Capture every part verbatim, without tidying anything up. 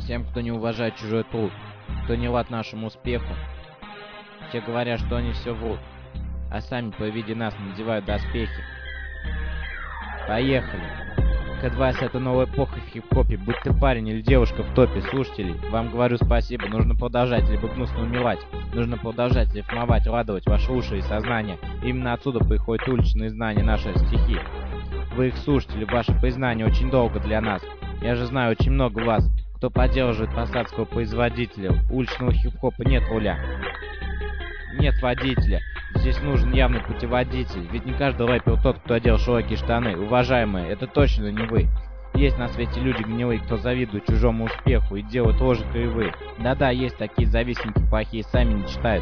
Тем, кто не уважает чужой труд, кто не рад нашему успеху. Те говорят, что они все врут, а сами по виде нас надевают доспехи. Поехали. Кэдвайс — это новая эпоха в хип-хопе. Будь ты парень или девушка в топе слушателей, вам говорю спасибо. Нужно продолжать, либо гнусно умирать. Нужно продолжать рифмовать, радовать ваши уши и сознание. Именно отсюда приходят уличные знания, наши стихи. Вы их слушатели, ваше признание очень долго для нас. Я же знаю очень много вас, кто поддерживает посадского производителя. Уличного хип-хопа нет руля. Нет водителя. Здесь нужен явный путеводитель. Ведь не каждый рэпер тот, кто одел широкие штаны. Уважаемые, это точно не вы. Есть на свете люди гнилые, кто завидует чужому успеху и делают рожи кривые. Да-да, есть такие завистники плохие, сами не читают.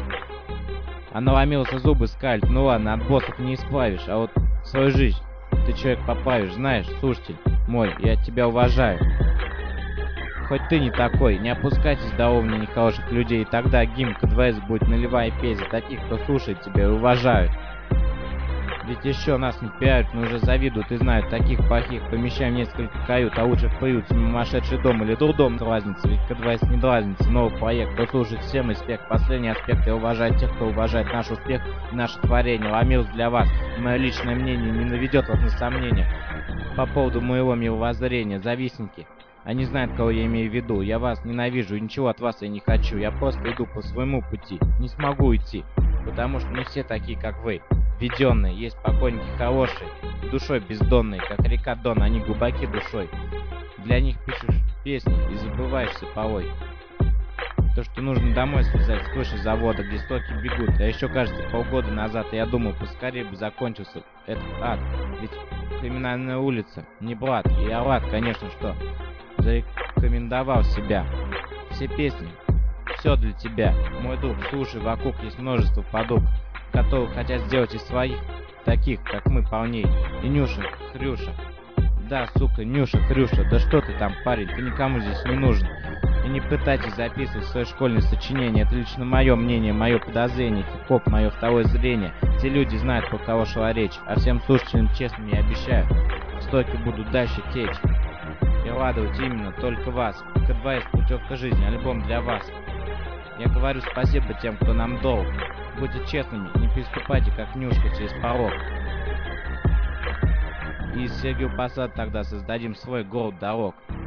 А наломился, зубы скалит. Ну ладно, от боссов не исправишь, а вот свою жизнь ты человек поправишь. Знаешь, слушатель мой, я тебя уважаю. Хоть ты не такой, не опускайтесь до уровня нехороших людей, и тогда гимн Кэдвайс будет наливая петь за таких, кто слушает тебя и уважают. Ведь еще нас не пиарят, но уже завидуют и знают таких плохих. Помещаем несколько кают, а лучше в приют, сумасшедший дом или дурдом дразнится. Ведь Кэдвайс не дразнится, новый проект, кто слушает всем респект. Последний аспект, я уважаю тех, кто уважает наш успех и наше творение. Ломилс для вас, и мое личное мнение не наведет вас на сомнения по поводу моего мировоззрения. Завистники. Они знают, кого я имею в виду. Я вас ненавижу, и ничего от вас я не хочу. Я просто иду по своему пути. Не смогу идти, потому что не все такие, как вы. Введенные, есть покойники хорошие, душой бездонные, как река Дон, они глубоки душой. Для них пишешь песни и забываешься порой. То, что нужно домой слезать с крыши завода, где стоки бегут. А еще, кажется, полгода назад я думал, поскорее бы закончился этот ад. Ведь криминальная улица, не блат, и я рад, конечно, что зарекомендовал себя. Все песни, все для тебя. Мой друг, слушай, вокруг есть множество подруг, которые хотят сделать из своих таких, как мы, парней. И Нюша, Хрюша. Да, сука, Нюша, Хрюша, да что ты там, парень, ты никому здесь не нужен. И не пытайтесь записывать свои школьные сочинения. Это лично мое мнение, мое подозрение, хип-хоп, мое второе зрение. Те люди знают, про кого шла речь. А всем слушателям честно не обещаю, стойки будут дальше течь и радовать именно только вас. Кэдвайс, путевка жизни, альбом для вас. Я говорю спасибо тем, кто нам долг. Будьте честными, не переступайте, как Нюшка, через порог. И из Сергио Посад тогда создадим свой город дорог.